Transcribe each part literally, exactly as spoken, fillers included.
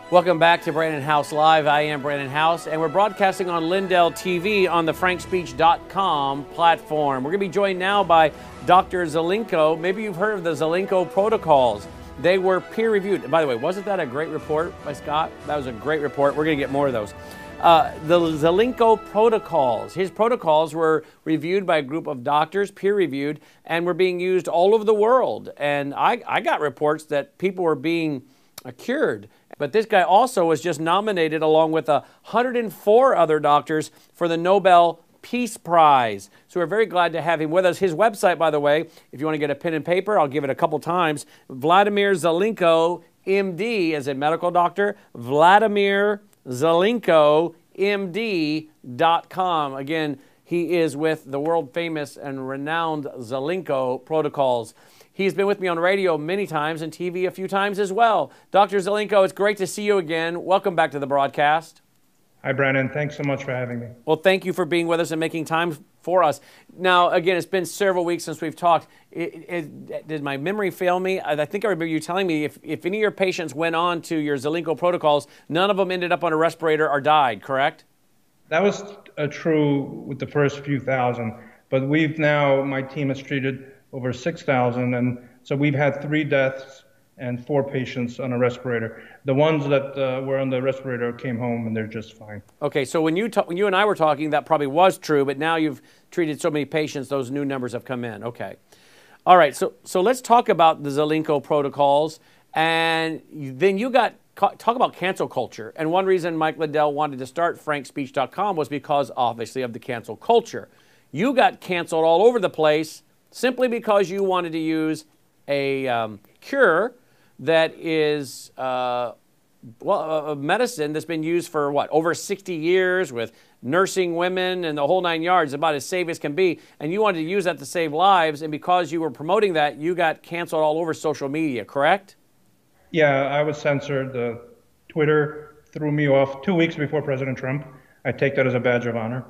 Welcome back to Brandon House Live. I am Brandon House, and we're broadcasting on Lindell T V on the frank speech dot com platform. We're going to be joined now by Doctor Zelenko. Maybe you've heard of the Zelenko protocols. They were peer-reviewed. By the way, wasn't that a great report by Scott? That was a great report. We're going to get more of those. Uh, the Zelenko protocols. His protocols were reviewed by a group of doctors, peer-reviewed, and were being used all over the world. And I, I got reports that people were being uh, cured. But this guy also was just nominated along with one hundred four other doctors for the Nobel Peace Prize. So we're very glad to have him with us. His website, by the way, if you want to get a pen and paper, I'll give it a couple times. Vladimir Zelenko, M D, as a medical doctor. Vladimir Zelenko, M D dot com. Again, he is with the world famous and renowned Zelenko protocols. He's been with me on radio many times and T V a few times as well. Doctor Zelenko, it's great to see you again. Welcome back to the broadcast. Hi, Brandon. Thanks so much for having me. Well, thank you for being with us and making time for us. Now, again, it's been several weeks since we've talked. It, it, did my memory fail me? I think I remember you telling me if, if any of your patients went on to your Zelenko protocols, none of them ended up on a respirator or died, correct? That was uh, true with the first few thousand, but we've now, my team has treated over six thousand, and so we've had three deaths and four patients on a respirator. The ones that uh, were on the respirator came home and they're just fine. Okay, so when you, ta- when you and I were talking, that probably was true, but now you've treated so many patients, those new numbers have come in. Okay. All right, so, so let's talk about the Zelenko protocols, and then you got, talk about cancel culture. And one reason Mike Lindell wanted to start frank speech dot com was because, obviously, of the cancel culture. You got canceled all over the place simply because you wanted to use a um, cure that is, uh, well, a medicine that's been used for, what, over sixty years with nursing women and the whole nine yards, about as safe as can be, and you wanted to use that to save lives, and because you were promoting that, you got canceled all over social media, correct? Yeah, I was censored. Uh, Twitter threw me off two weeks before President Trump. I take that as a badge of honor.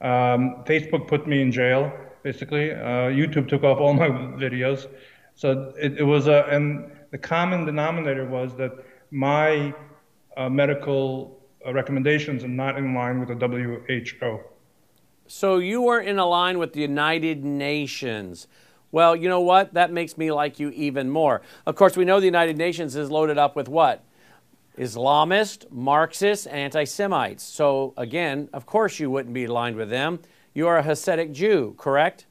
Um, Facebook put me in jail. Basically, uh, YouTube took off all my videos. So it, it was a, and the common denominator was that my uh, medical uh, recommendations are not in line with the W H O. So you were in a line with the United Nations. Well, you know what? That makes me like you even more. Of course, we know the United Nations is loaded up with what? Islamists, Marxists, anti-Semites. So again, of course you wouldn't be aligned with them. You are a Hasidic Jew, correct?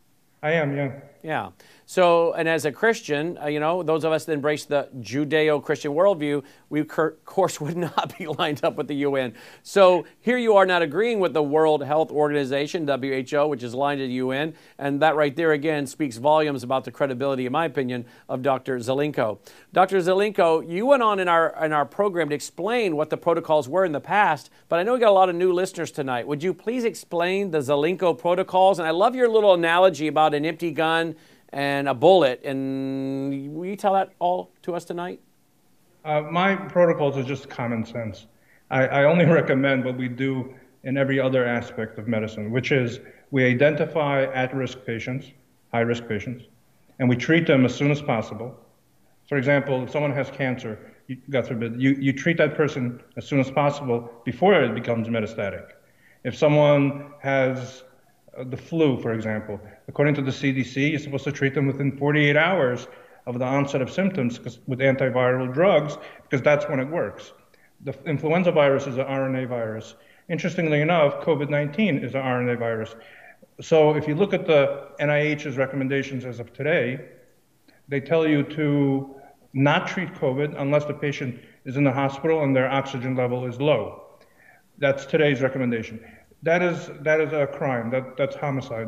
I am, yeah. Yeah. So, and as a Christian, uh, you know, those of us that embrace the Judeo-Christian worldview, we, of course, would not be lined up with the U N. So here you are not agreeing with the World Health Organization, W H O, which is aligned to the U N, and that right there, again, speaks volumes about the credibility, in my opinion, of Doctor Zelenko. Doctor Zelenko, you went on in our, in our program to explain what the protocols were in the past, but I know we got a lot of new listeners tonight. Would you please explain the Zelenko protocols? And I love your little analogy about an empty gun and a bullet, and will you tell that all to us tonight? Uh, my protocols are just common sense. I, I only recommend what we do in every other aspect of medicine, which is we identify at-risk patients, high-risk patients, and we treat them as soon as possible. For example, if someone has cancer, you, God forbid, you, you treat that person as soon as possible before it becomes metastatic. If someone has uh, the flu, for example, according to the C D C, you're supposed to treat them within forty-eight hours of the onset of symptoms with antiviral drugs, because that's when it works. The influenza virus is an R N A virus. Interestingly enough, COVID nineteen is an R N A virus. So if you look at the N I H's recommendations as of today, they tell you to not treat COVID unless the patient is in the hospital and their oxygen level is low. That's today's recommendation. That is, that is a crime. That, that's homicide.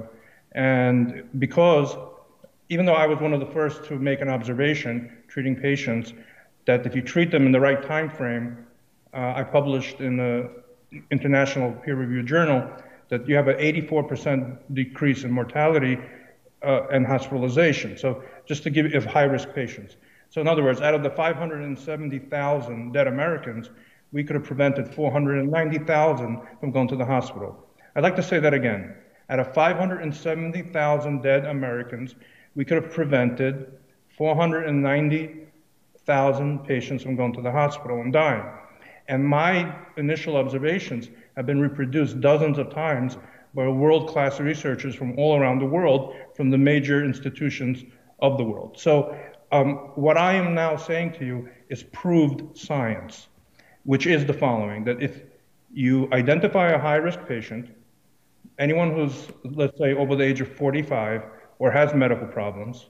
And because even though I was one of the first to make an observation treating patients, that if you treat them in the right time frame, uh, I published in the international peer-reviewed journal that you have an eighty-four percent decrease in mortality uh, and hospitalization. So just to give you, of high-risk patients. So in other words, out of the five hundred seventy thousand dead Americans, we could have prevented four hundred ninety thousand from going to the hospital. I'd like to say that again. Out of five hundred seventy thousand dead Americans, we could have prevented four hundred ninety thousand patients from going to the hospital and dying. And my initial observations have been reproduced dozens of times by world-class researchers from all around the world, from the major institutions of the world. So um, what I am now saying to you is proved science, which is the following, that if you identify a high-risk patient, anyone who's, let's say, over the age of forty-five or has medical problems,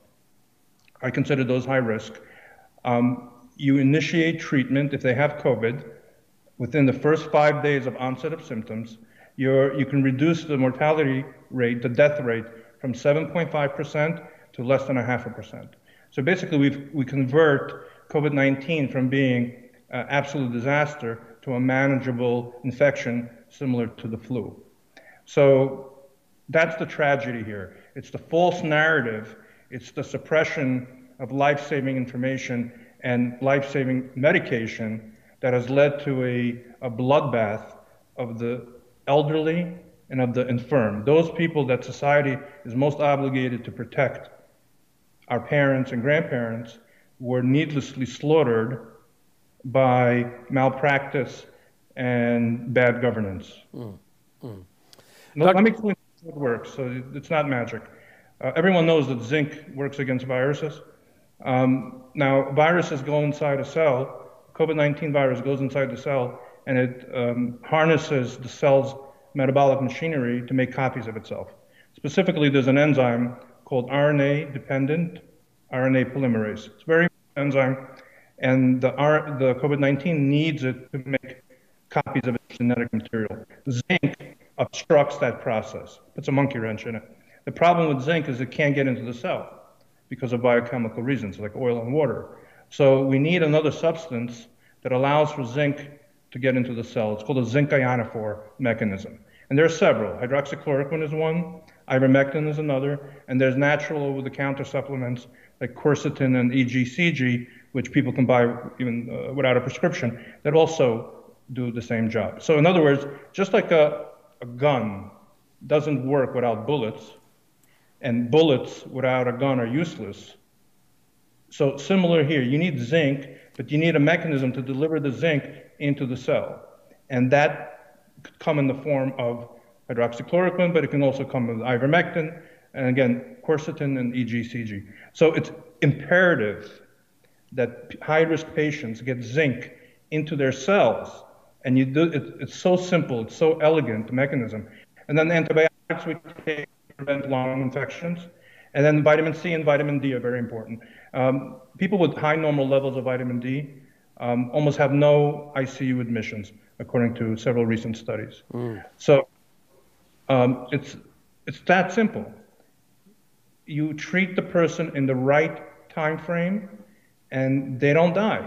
I consider those high risk, um, you initiate treatment if they have COVID. Within the first five days of onset of symptoms, you're, you can reduce the mortality rate, the death rate, from seven point five percent to less than a half a percent. So basically, we've, we convert COVID nineteen from being an absolute disaster to a manageable infection similar to the flu. So that's the tragedy here. It's the false narrative. It's the suppression of life-saving information and life-saving medication that has led to a, a bloodbath of the elderly and of the infirm. Those people that society is most obligated to protect, our parents and grandparents, were needlessly slaughtered by malpractice and bad governance. Mm, mm. Now, let me explain how it works. So it's not magic. Uh, everyone knows that zinc works against viruses. Um, now, viruses go inside a cell. COVID nineteen virus goes inside the cell, and it um, harnesses the cell's metabolic machinery to make copies of itself. Specifically, there's an enzyme called R N A-dependent R N A polymerase. It's a very important enzyme, and the, R the COVID nineteen needs it to make copies of its genetic material. Zinc obstructs that process, puts a monkey wrench in it. The problem with zinc is it can't get into the cell because of biochemical reasons, like oil and water. So we need another substance that allows for zinc to get into the cell. It's called a zinc ionophore mechanism. And there are several. Hydroxychloroquine is one, ivermectin is another, and there's natural over-the-counter supplements like quercetin and E G C G, which people can buy even uh, without a prescription, that also do the same job. So in other words, just like a, a gun doesn't work without bullets, and bullets without a gun are useless, so similar here, you need zinc, but you need a mechanism to deliver the zinc into the cell. And that could come in the form of hydroxychloroquine, but it can also come with ivermectin, and again, quercetin and E G C G. So it's imperative that high-risk patients get zinc into their cells. And you do, it, it's so simple, it's so elegant, the mechanism. And then the antibiotics we take to prevent lung infections. And then vitamin C and vitamin D are very important. Um, people with high normal levels of vitamin D um, almost have no I C U admissions, according to several recent studies. Mm. So um, it's, it's that simple. You treat the person in the right time frame, and they don't die.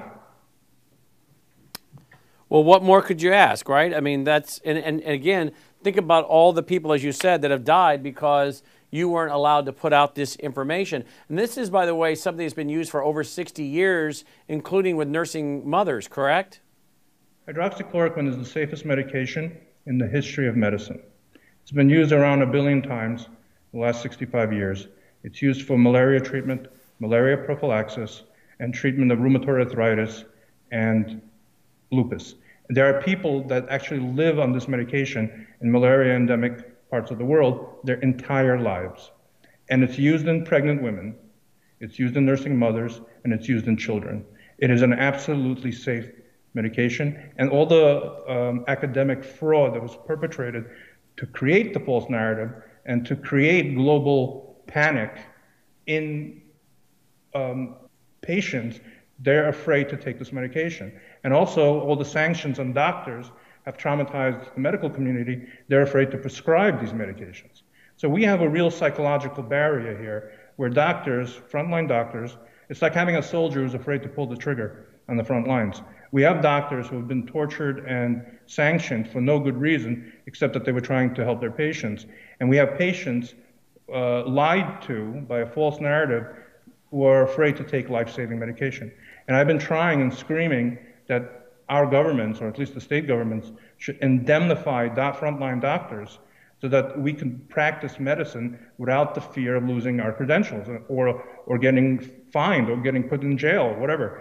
Well, what more could you ask, right? I mean, that's, and, and, and again, think about all the people, as you said, that have died because you weren't allowed to put out this information. And this is, by the way, something that's been used for over sixty years, including with nursing mothers, correct? Hydroxychloroquine is the safest medication in the history of medicine. It's been used around a billion times in the last sixty-five years. It's used for malaria treatment, malaria prophylaxis, and treatment of rheumatoid arthritis and lupus. There are people that actually live on this medication in malaria endemic parts of the world their entire lives. And it's used in pregnant women, it's used in nursing mothers, and it's used in children. It is an absolutely safe medication, and all the um, academic fraud that was perpetrated to create the false narrative and to create global panic in um, patients, they're afraid to take this medication. And also, all the sanctions on doctors have traumatized the medical community. They're afraid to prescribe these medications. So we have a real psychological barrier here where doctors, frontline doctors, it's like having a soldier who's afraid to pull the trigger on the front lines. We have doctors who have been tortured and sanctioned for no good reason, except that they were trying to help their patients. And we have patients uh, lied to by a false narrative who are afraid to take life-saving medication. And I've been trying and screaming that our governments, or at least the state governments, should indemnify doc frontline doctors so that we can practice medicine without the fear of losing our credentials or, or getting fined or getting put in jail or whatever.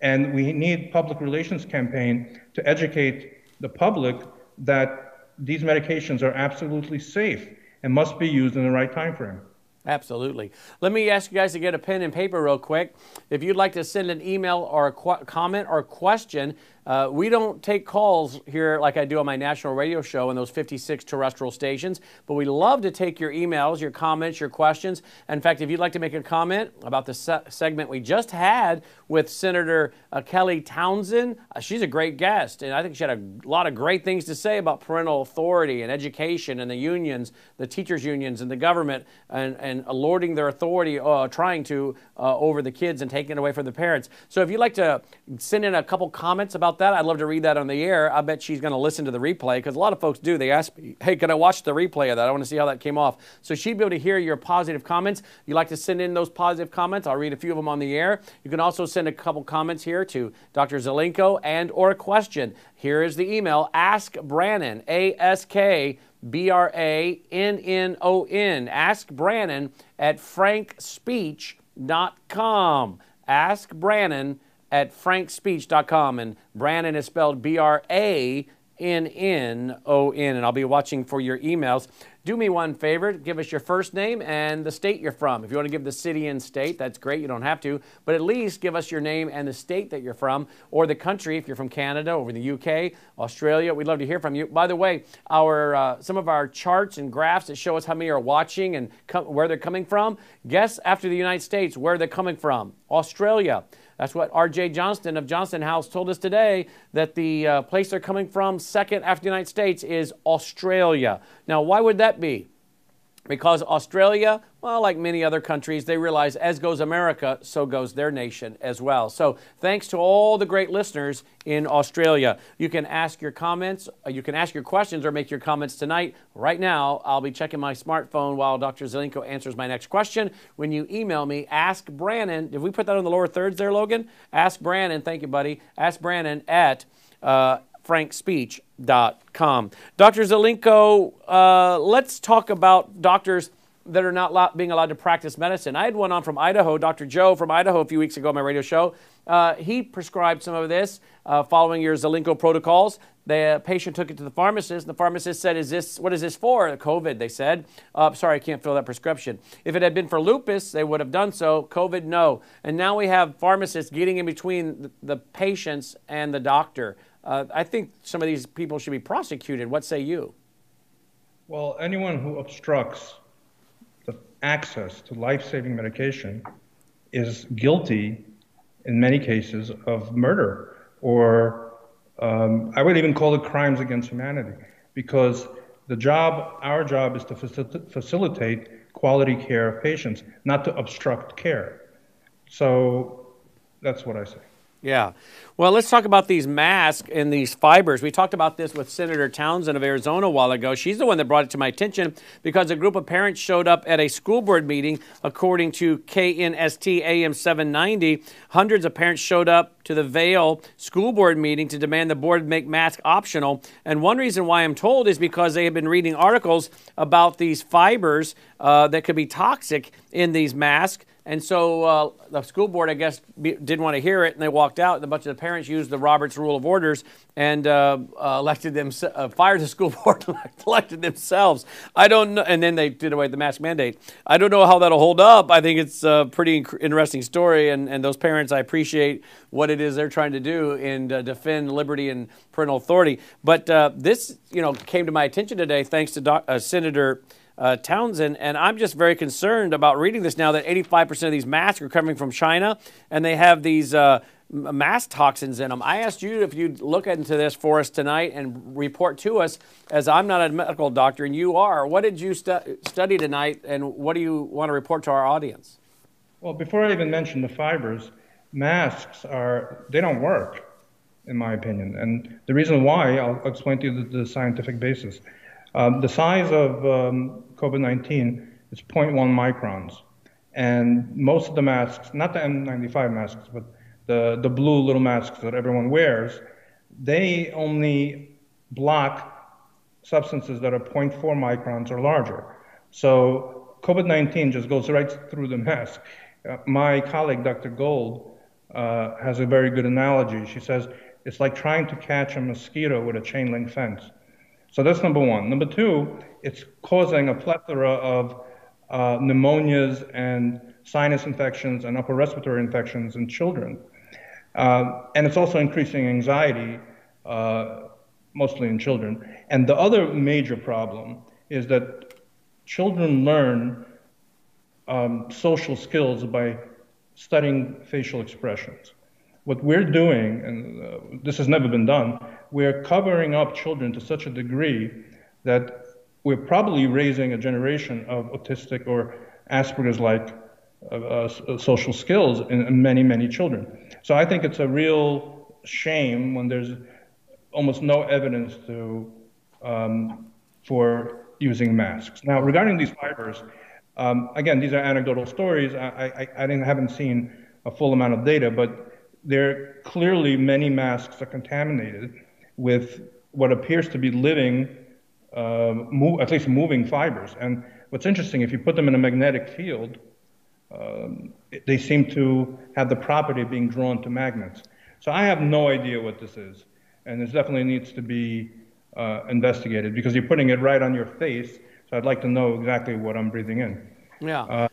And we need public relations campaign to educate the public that these medications are absolutely safe and must be used in the right time frame. Absolutely. Let me ask you guys to get a pen and paper real quick. If you'd like to send an email or a qu- comment or question, uh, we don't take calls here like I do on my national radio show and those fifty-six terrestrial stations, but we love to take your emails, your comments, your questions. In fact, if you'd like to make a comment about the se- segment we just had with Senator uh, Kelly Townsend, uh, she's a great guest, and I think she had a lot of great things to say about parental authority and education and the unions, the teachers' unions and the government, and, and lording their authority, uh, trying to, uh, over the kids and taking it away from the parents. So if you'd like to send in a couple comments about that, I'd love to read that on the air. I bet she's going to listen to the replay, because a lot of folks do. They ask me, hey, can I watch the replay of that? I want to see how that came off. So she'd be able to hear your positive comments. You'd like to send in those positive comments, I'll read a few of them on the air. You can also send a couple comments here to Doctor Zelenko and or a question. Here is the email, Ask Brannon, A S K B R A N N O N, Ask Brannon at frank speech dot com. Ask Brannon at frank speech dot com, and Brannon is spelled B R A N N O N, and I'll be watching for your emails. Do me one favor, give us your first name and the state you're from. If you want to give the city and state, that's great, you don't have to, but at least give us your name and the state that you're from, or the country if you're from Canada, over the U K, Australia. We'd love to hear from you. By the way, our uh, some of our charts and graphs that show us how many are watching and com- where they're coming from, guess after the United States where they're coming from. Australia. That's what R J Johnston of Johnston House told us today, that the uh, place they're coming from second after the United States is Australia. Now, why would that be? Because Australia, well, like many other countries, they realize as goes America, so goes their nation as well. So thanks to all the great listeners in Australia. You can ask your comments, you can ask your questions or make your comments tonight. Right now, I'll be checking my smartphone while Doctor Zelenko answers my next question. When you email me, Ask Brannon, did we put that on the lower thirds there, Logan? Ask Brannon, thank you, buddy. Ask Brannon at uh, frank speech dot com. Doctor Zelenko, uh, let's talk about doctors that are not lo- being allowed to practice medicine. I had one on from Idaho, Doctor Joe from Idaho a few weeks ago on my radio show. Uh, he prescribed some of this uh, following your Zelenko protocols. The patient took it to the pharmacist, and the pharmacist said, "Is this what is this for?" COVID, they said. Uh, sorry, I can't fill that prescription. If it had been for lupus, they would have done so. COVID, no. And now we have pharmacists getting in between the, the patients and the doctor. Uh, I think some of these people should be prosecuted. What say you? Well, anyone who obstructs the access to life-saving medication is guilty, in many cases, of murder, or um, I would even call it crimes against humanity, because the job, our job, is to facil- facilitate quality care of patients, not to obstruct care. So that's what I say. Yeah. Well, let's talk about these masks and these fibers. We talked about this with Senator Townsend of Arizona a while ago. She's the one that brought it to my attention because a group of parents showed up at a school board meeting, according to K N S T A M seven ninety. Hundreds of parents showed up to the Vail school board meeting to demand the board make masks optional. And one reason why I'm told is because they have been reading articles about these fibers uh, that could be toxic in these masks. And so uh, the school board, I guess, be, didn't want to hear it, and they walked out. And a bunch of the parents used the Roberts Rule of Orders and uh, uh, elected them, uh, fired the school board, and elected themselves. I don't know, and then they did away with the mask mandate. I don't know how that'll hold up. I think it's a pretty inc- interesting story, and, and those parents, I appreciate what it is they're trying to do and uh, defend liberty and parental authority. But uh, this, you know, came to my attention today thanks to Doc, uh, Senator Uh, Townsend, and I'm just very concerned about reading this now that eighty-five percent of these masks are coming from China, and they have these uh, mask toxins in them. I asked you if you'd look into this for us tonight and report to us, as I'm not a medical doctor and you are. What did you stu- study tonight, and what do you want to report to our audience? Well, before I even mention the fibers, masks are, they don't work, in my opinion. And the reason why, I'll explain to you the, the scientific basis. Um, the size of um, COVID nineteen is zero point one microns. And most of the masks, not the N ninety-five masks, but the, the blue little masks that everyone wears, they only block substances that are zero point four microns or larger. So COVID nineteen just goes right through the mask. Uh, my colleague, Doctor Gold, uh, has a very good analogy. She says, it's like trying to catch a mosquito with a chain link fence. So that's number one. Number two, it's causing a plethora of uh, pneumonias and sinus infections and upper respiratory infections in children. Uh, and it's also increasing anxiety, uh, mostly in children. And the other major problem is that children learn um, social skills by studying facial expressions. What we're doing, and uh, this has never been done, we're covering up children to such a degree that we're probably raising a generation of autistic or Asperger's-like uh, uh, social skills in, in many, many children. So I think it's a real shame when there's almost no evidence to, um, for using masks. Now, regarding these fibers, um, again, these are anecdotal stories. I, I, I didn't, haven't seen a full amount of data, but there clearly many masks are contaminated with what appears to be living, uh, move, at least moving fibers. And what's interesting, if you put them in a magnetic field, um, they seem to have the property of being drawn to magnets. So I have no idea what this is. And this definitely needs to be uh, investigated because you're putting it right on your face. So I'd like to know exactly what I'm breathing in. Yeah. Uh,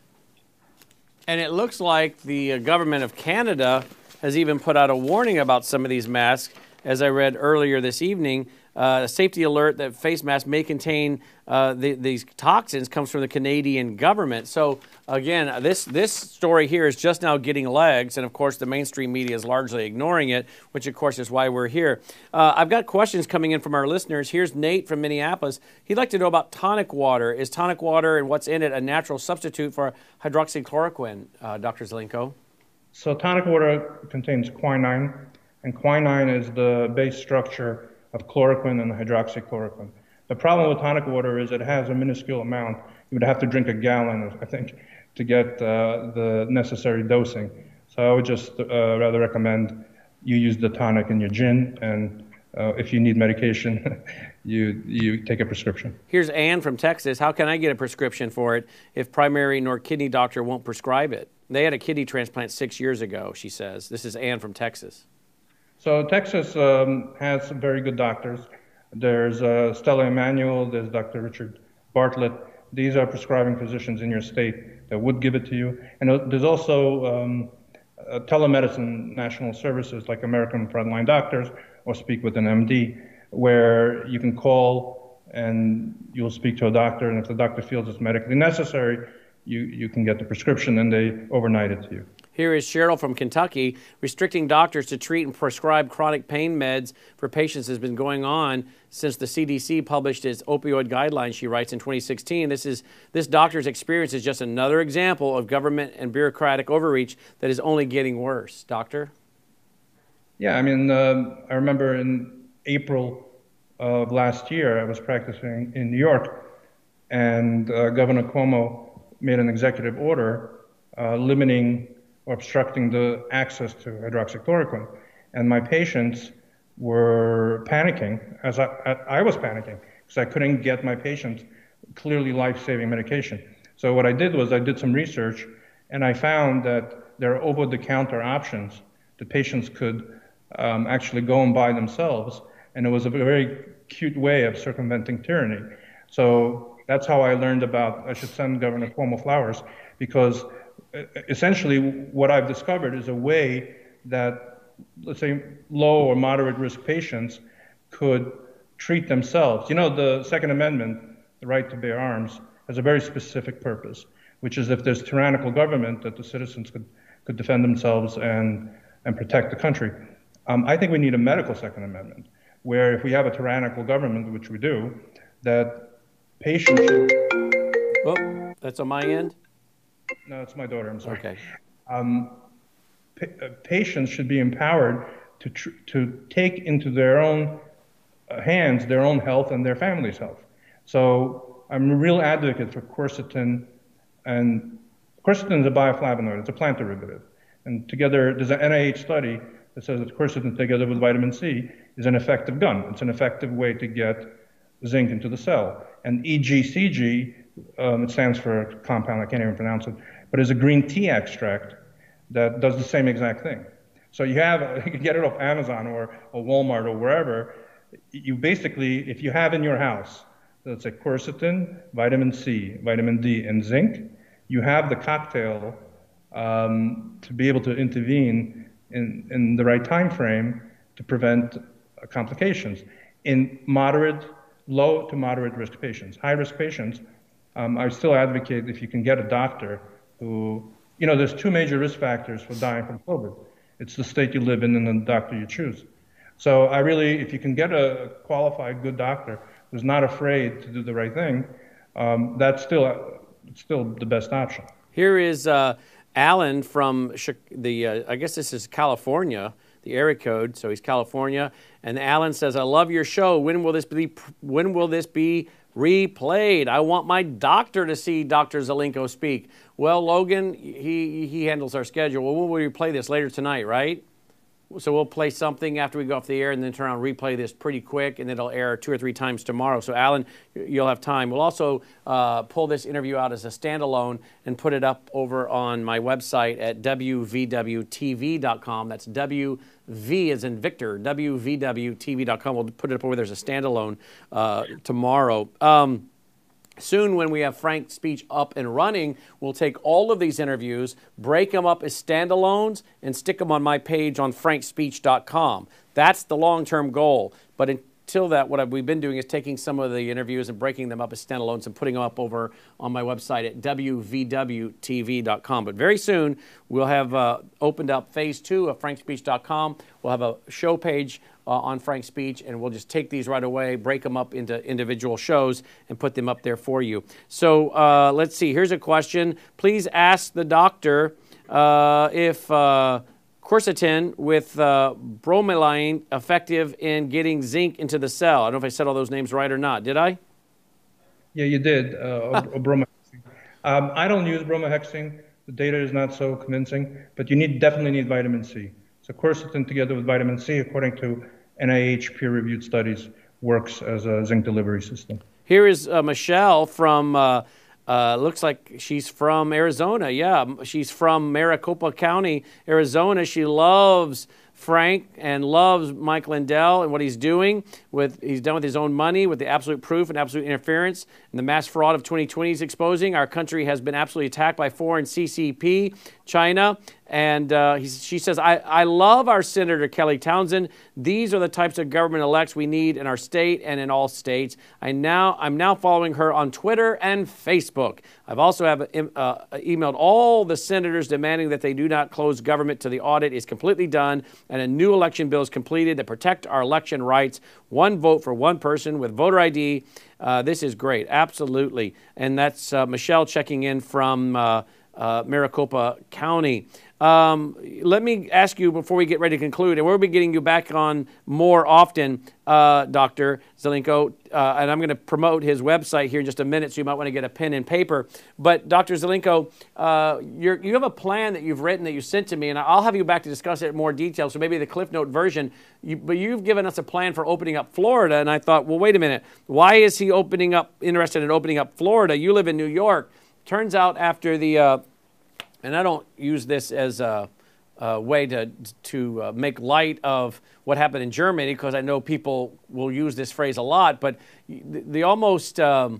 and it looks like the government of Canada has even put out a warning about some of these masks. As I read earlier this evening, uh, a safety alert that face masks may contain uh, the, these toxins comes from the Canadian government. So again, this this story here is just now getting legs, and of course the mainstream media is largely ignoring it, which of course is why we're here. Uh, I've got questions coming in from our listeners. Here's Nate from Minneapolis. He'd like to know about tonic water. Is tonic water and what's in it a natural substitute for hydroxychloroquine, uh, Doctor Zelenko? So tonic water contains quinine, and quinine is the base structure of chloroquine and hydroxychloroquine. The problem with tonic water is it has a minuscule amount. You would have to drink a gallon, I think, to get uh, the necessary dosing. So I would just uh, rather recommend you use the tonic in your gin, and uh, if you need medication, you you take a prescription. Here's Ann from Texas. How can I get a prescription for it if primary nor kidney doctor won't prescribe it? They had a kidney transplant six years ago, she says. This is Ann from Texas. So Texas um, has some very good doctors. There's uh, Stella Emanuel, there's Doctor Richard Bartlett. These are prescribing physicians in your state that would give it to you. And there's also um, uh, telemedicine national services like American Frontline Doctors or Speak with an M D, where you can call and you'll speak to a doctor, and if the doctor feels it's medically necessary, you, you can get the prescription and they overnight it to you. Here is Cheryl from Kentucky. Restricting doctors to treat and prescribe chronic pain meds for patients has been going on since the C D C published its opioid guidelines, she writes, in twenty sixteen. This is this doctor's experience is just another example of government and bureaucratic overreach that is only getting worse. Doctor? Yeah, I mean, uh, I remember in April of last year, I was practicing in New York, and uh, Governor Cuomo made an executive order uh, limiting or obstructing the access to hydroxychloroquine. And my patients were panicking, as I, I was panicking, because I couldn't get my patients clearly life-saving medication. So what I did was I did some research, and I found that there are over-the-counter options that patients could um, actually go and buy themselves, and it was a very cute way of circumventing tyranny. So that's how I learned about, I should send Governor Cuomo flowers, because essentially what I've discovered is a way that, let's say, low or moderate risk patients could treat themselves. You know, the Second Amendment, the right to bear arms, has a very specific purpose, which is if there's tyrannical government, that the citizens could, could defend themselves and, and protect the country. Um, I think we need a medical Second Amendment, where if we have a tyrannical government, which we do, that patients should... Oh, that's on my end? No, it's my daughter, I'm sorry. Okay. Um, pa uh, patients should be empowered to, tr to take into their own uh, hands their own health and their family's health. So I'm a real advocate for quercetin, and quercetin is a bioflavonoid, it's a plant derivative. And together, there's an N I H study that says that quercetin together with vitamin C is an effective gun. It's an effective way to get zinc into the cell. And E G C G, um, it stands for a compound, I can't even pronounce it, but is a green tea extract that does the same exact thing. So you have, you can get it off Amazon or a Walmart or wherever. You basically, if you have in your house, let's say quercetin, vitamin C, vitamin D, and zinc, you have the cocktail um, to be able to intervene in, in the right time frame to prevent uh, complications in moderate, low to moderate risk patients. High risk patients, um, I still advocate if you can get a doctor who, you know, there's two major risk factors for dying from COVID. It's the state you live in and the doctor you choose. So I really, if you can get a qualified, good doctor who's not afraid to do the right thing, um, that's still, still the best option. Here is uh, Alan from the, uh, I guess this is California, the area code, so he's California. And Alan says, I love your show. When will this be, when will this be replayed? I want my doctor to see Doctor Zelenko speak. Well, Logan, he, he handles our schedule. Well, when will we play this? Later tonight, right? So we'll play something after we go off the air and then turn around and replay this pretty quick, and it'll air two or three times tomorrow. So, Alan, you'll have time. We'll also uh, pull this interview out as a standalone and put it up over on my website at W V W T V dot com. That's W V as in Victor, W V W T V dot com. We'll put it up over there as a standalone uh, tomorrow. Um, Soon, when we have Frank Speech up and running, we'll take all of these interviews, break them up as standalones, and stick them on my page on frank speech dot com. That's the long-term goal. But until that, what we've been doing is taking some of the interviews and breaking them up as standalones and putting them up over on my website at W V W T V dot com. But very soon, we'll have uh, opened up phase two of frank speech dot com. We'll have a show page Uh, on Frank Speech, and we'll just take these right away, break them up into individual shows, and put them up there for you. So uh, let's see. Here's a question. Please ask the doctor uh, if uh, quercetin with uh, bromelain effective in getting zinc into the cell. I don't know if I said all those names right or not. Did I? Yeah, you did. Uh, bromhexine. Um, I don't use bromhexine. The data is not so convincing, but you need definitely need vitamin C. So quercetin together with vitamin C, according to N I H peer-reviewed studies, works as a zinc delivery system. Here is uh, Michelle from, uh, uh, looks like she's from Arizona. Yeah, she's from Maricopa County, Arizona. She loves Frank and loves Mike Lindell and what he's doing. With he's done with his own money, with the absolute proof and absolute interference and the mass fraud of twenty twenty is exposing. Our country has been absolutely attacked by foreign C C P, China. And uh, he, she says, I, I love our Senator Kelly Townsend. These are the types of government elects we need in our state and in all states. I now, I'm now following her on Twitter and Facebook. I've also have uh, emailed all the senators demanding that they do not close government till the audit is completely done and a new election bill is completed that protect our election rights. One vote for one person with voter I D. Uh, this is great. Absolutely. And that's uh, Michelle checking in from uh, uh, Maricopa County. Um, let me ask you before we get ready to conclude, and we'll be getting you back on more often, uh, Doctor Zelenko, uh, and I'm going to promote his website here in just a minute, so you might want to get a pen and paper. But Doctor Zelenko, uh, you're, you have a plan that you've written that you sent to me, and I'll have you back to discuss it in more detail, so maybe the Cliff Note version. You, but you've given us a plan for opening up Florida, and I thought, well, wait a minute. Why is he opening up, interested in opening up Florida? You live in New York. Turns out after the... Uh, And I don't use this as a, a way to, to uh, make light of what happened in Germany, because I know people will use this phrase a lot, but the, the almost um,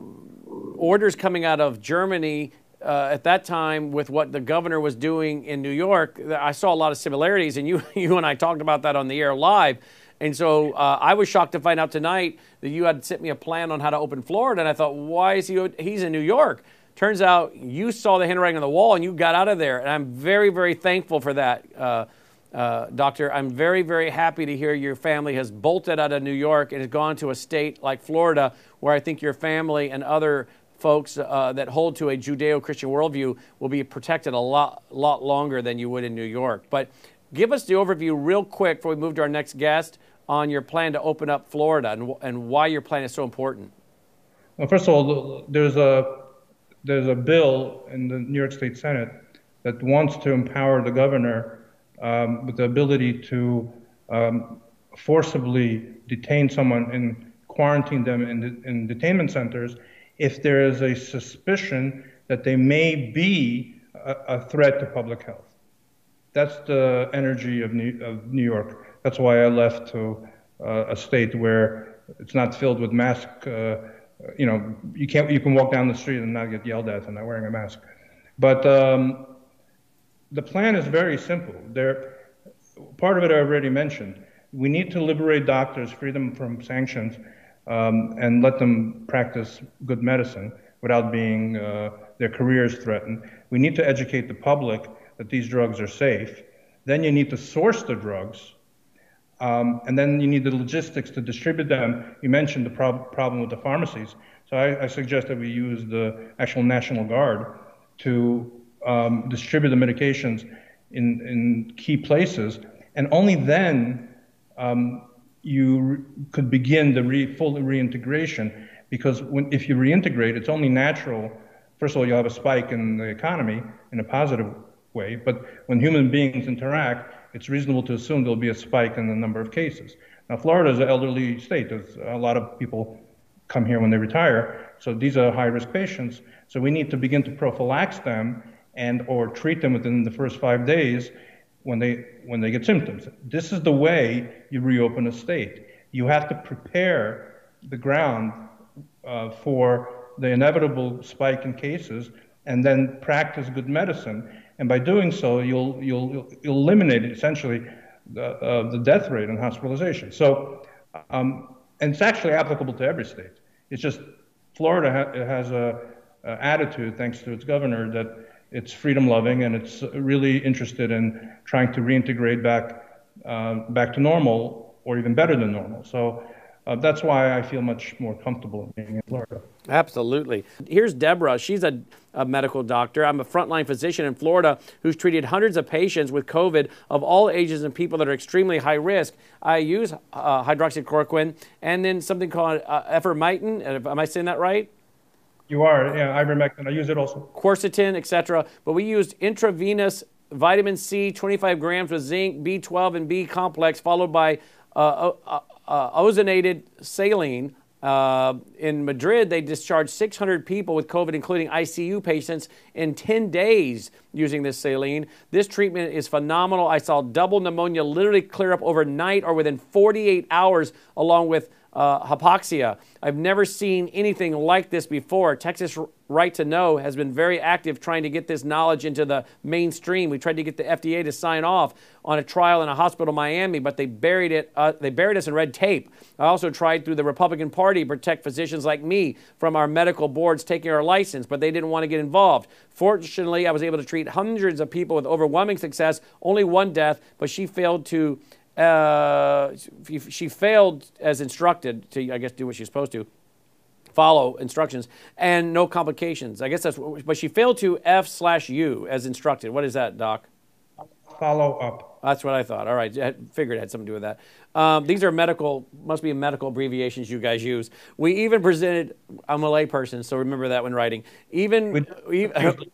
orders coming out of Germany uh, at that time with what the governor was doing in New York, I saw a lot of similarities, and you, you and I talked about that on the air live. And so uh, I was shocked to find out tonight that you had sent me a plan on how to open Florida, and I thought, why is he, he's in New York? Turns out you saw the handwriting on the wall and you got out of there. And I'm very, very thankful for that, uh, uh, Doctor. I'm very, very happy to hear your family has bolted out of New York and has gone to a state like Florida, where I think your family and other folks uh, that hold to a Judeo-Christian worldview will be protected a lot, lot longer than you would in New York. But give us the overview real quick before we move to our next guest on your plan to open up Florida and, and why your plan is so important. Well, first of all, there's a There's a bill in the New York State Senate that wants to empower the governor um, with the ability to um, forcibly detain someone and quarantine them in, in detainment centers if there is a suspicion that they may be a, a threat to public health. That's the energy of New, of New York. That's why I left to uh, a state where it's not filled with mask. Uh, you know, you can't. You can walk down the street and not get yelled at and not wearing a mask. But um, the plan is very simple. There, part of it I already mentioned. We need to liberate doctors, free them from sanctions, um, and let them practice good medicine without being uh, their careers threatened. We need to educate the public that these drugs are safe. Then you need to source the drugs, um, and then you need the logistics to distribute them. You mentioned the prob problem with the pharmacies. So I, I suggest that we use the actual National Guard to um, distribute the medications in, in key places, and only then um, you could begin the re full reintegration, because when, if you reintegrate, it's only natural. First of all, you'll have a spike in the economy in a positive way, but when human beings interact, it's reasonable to assume there'll be a spike in the number of cases. Now, Florida is an elderly state. There's a lot of people come here when they retire, so these are high-risk patients. So we need to begin to prophylax them and or treat them within the first five days when they when they get symptoms. This is the way you reopen a state. You have to prepare the ground uh, for the inevitable spike in cases, and then practice good medicine. And by doing so, you'll you'll, you'll eliminate essentially the, uh, the death rate and hospitalization. So, um, and it's actually applicable to every state. It's just Florida ha has a, a attitude, thanks to its governor, that it's freedom-loving and it's really interested in trying to reintegrate back uh, back to normal, or even better than normal. So uh, that's why I feel much more comfortable being in Florida. Absolutely. Here's Deborah. She's a, a medical doctor. I'm a frontline physician in Florida who's treated hundreds of patients with COVID of all ages and people that are extremely high risk. I use uh, hydroxychloroquine and then something called uh, ivermectin. Am I saying that right? You are, yeah, ivermectin. I use it also. Quercetin, et cetera. But we used intravenous vitamin C, twenty-five grams with zinc, B twelve, and B complex, followed by uh, uh, uh, ozonated saline. Uh, in Madrid, they discharged six hundred people with COVID, including I C U patients, in ten days using this saline. This treatment is phenomenal. I saw double pneumonia literally clear up overnight or within forty-eight hours, along with uh, hypoxia. I've never seen anything like this before. Texas Right to Know has been very active trying to get this knowledge into the mainstream. We tried to get the F D A to sign off on a trial in a hospital in Miami, but they buried it. Uh, they buried us in red tape. I also tried through the Republican Party to protect physicians like me from our medical boards taking our license, but they didn't want to get involved. Fortunately, I was able to treat hundreds of people with overwhelming success, only one death, but she failed to, uh, she failed as instructed to, I guess, do what she's supposed to. Follow instructions, and no complications. I guess that's, but she failed to F slash U as instructed. What is that, Doc? Follow up. That's what I thought. All right, I figured it had something to do with that. Um, these are medical, must be medical abbreviations you guys use. We even presented, I'm a layperson, so remember that when writing. Even, we,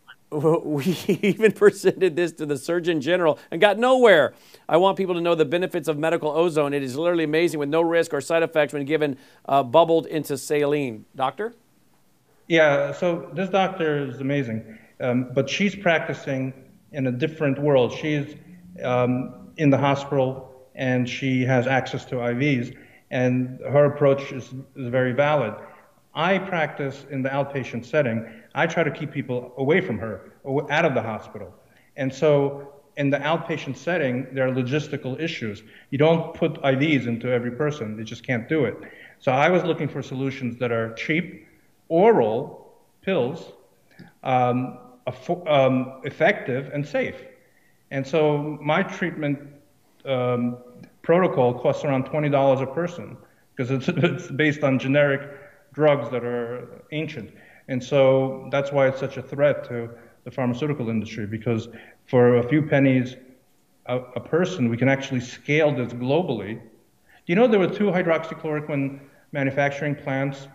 we even presented this to the Surgeon General and got nowhere. I want people to know the benefits of medical ozone. It is literally amazing with no risk or side effects when given uh, bubbled into saline. Doctor? Yeah, so this doctor is amazing, um, but she's practicing in a different world. She's um, in the hospital and she has access to I Vs, and her approach is, is very valid. I practice in the outpatient setting. I try to keep people away from her, out of the hospital. And so in the outpatient setting, there are logistical issues. You don't put I Vs into every person. They just can't do it. So I was looking for solutions that are cheap, oral pills, um, um, effective, and safe. And so my treatment um, protocol costs around twenty dollars a person, because it's, it's based on generic drugs that are ancient. And so that's why it's such a threat to the pharmaceutical industry, because for a few pennies a, a person, we can actually scale this globally. Do you know there were two hydroxychloroquine manufacturing plants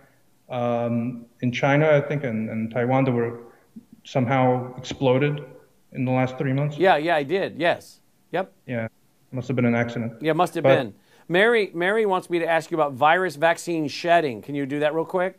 um, in China, I think, and, and Taiwan that were somehow exploded in the last three months? Yeah, yeah, I did, yes. Yep. Yeah, must have been an accident. Yeah, must have but, been. Mary, Mary wants me to ask you about virus vaccine shedding. Can you do that real quick?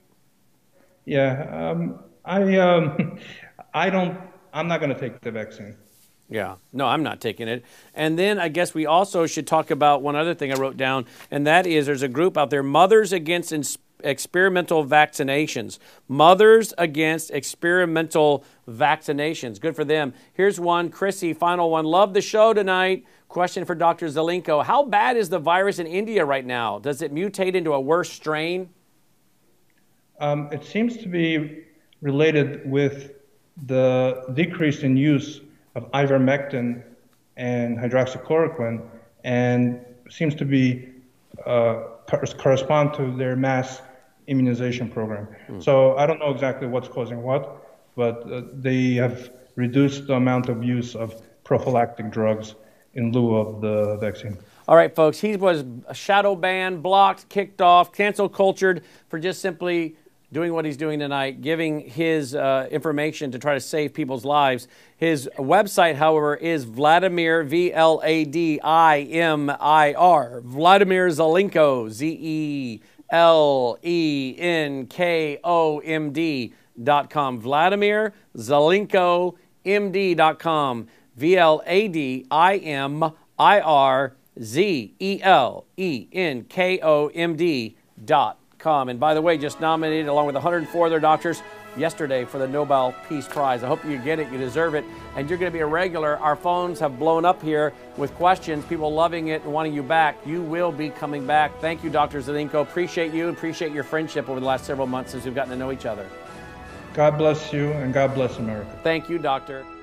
Yeah, um, I, um, I don't, I'm not going to take the vaccine. Yeah, no, I'm not taking it. And then I guess we also should talk about one other thing I wrote down, and that is there's a group out there, Mothers Against Ins- Experimental Vaccinations. Mothers Against Experimental Vaccinations. Good for them. Here's one, Chrissy, final one. Love the show tonight. Question for Doctor Zelenko. How bad is the virus in India right now? Does it mutate into a worse strain? Um, it seems to be related with the decrease in use of ivermectin and hydroxychloroquine, and seems to be uh, correspond to their mass immunization program. Mm. So I don't know exactly what's causing what, but uh, they have reduced the amount of use of prophylactic drugs in lieu of the vaccine. All right, folks, he was shadow banned, blocked, kicked off, cancel cultured for just simply doing what he's doing tonight, giving his uh, information to try to save people's lives. His website, however, is Vladimir, V L A D I M I R, Vladimir Zelenko, Z E L E N K O M D dot com, Vladimir Zelenko M D dot com, V L A D I M I R Z E L E N K O M D dot com. And by the way, just nominated along with one hundred four other doctors yesterday for the Nobel Peace Prize. I hope you get it. You deserve it. And you're going to be a regular. Our phones have blown up here with questions, people loving it and wanting you back. You will be coming back. Thank you, Doctor Zelenko. Appreciate you. Appreciate your friendship over the last several months since we've gotten to know each other. God bless you, and God bless America. Thank you, Doctor.